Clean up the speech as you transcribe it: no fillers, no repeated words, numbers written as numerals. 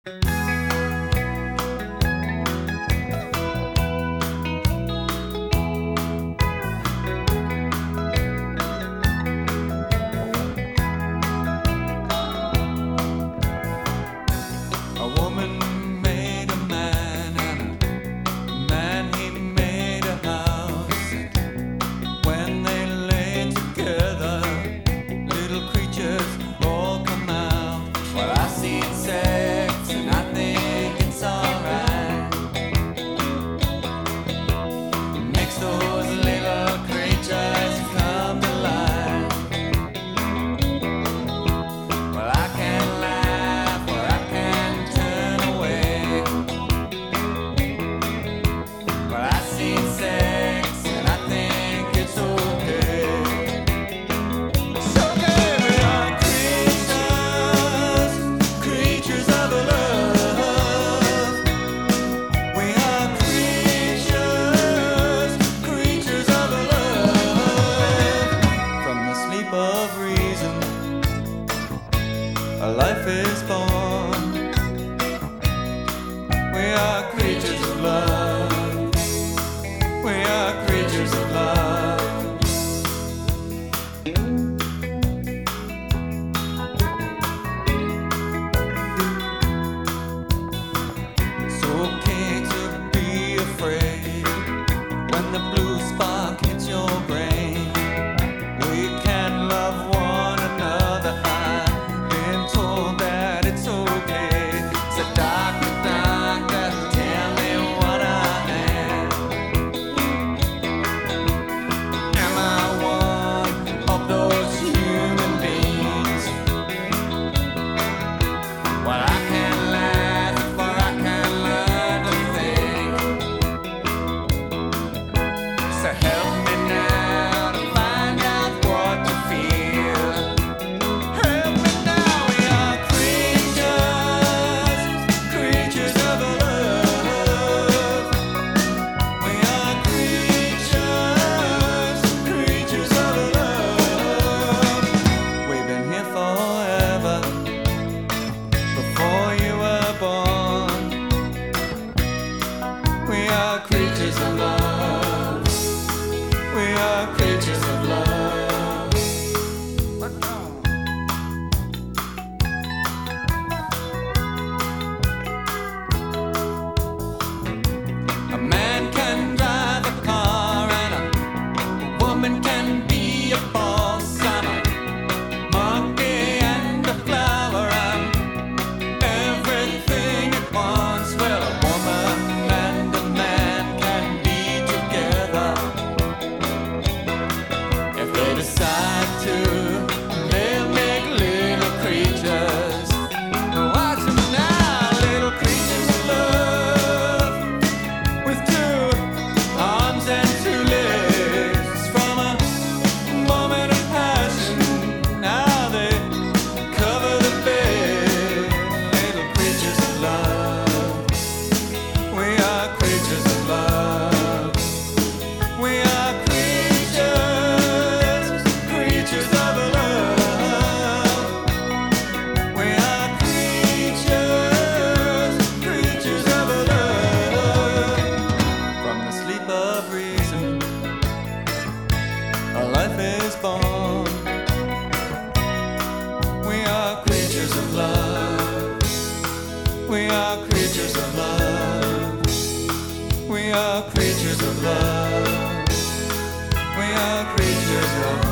Life is born. We are creatures of love. We are creatures of love. It's okay to be afraid when the blue spark hits your brain. We can love one another. We are creatures of love. We are creatures of love. A man can drive a car and a woman can be a boss. I'm a monkey and a flower. I'm everything at once. Well, a woman and a man can be together if they decide to. They'll make little creatures. Watch them now, little creatures of love with two arms and two legs. From a moment of passion, now they cover the bed. Little creatures of love. We are creatures of love. We are creatures, creatures of love. We are creatures, creatures of love. From the sleep of reason, a life is born. We are creatures of love. We are creatures of love. We are creatures of love. We are creatures of love.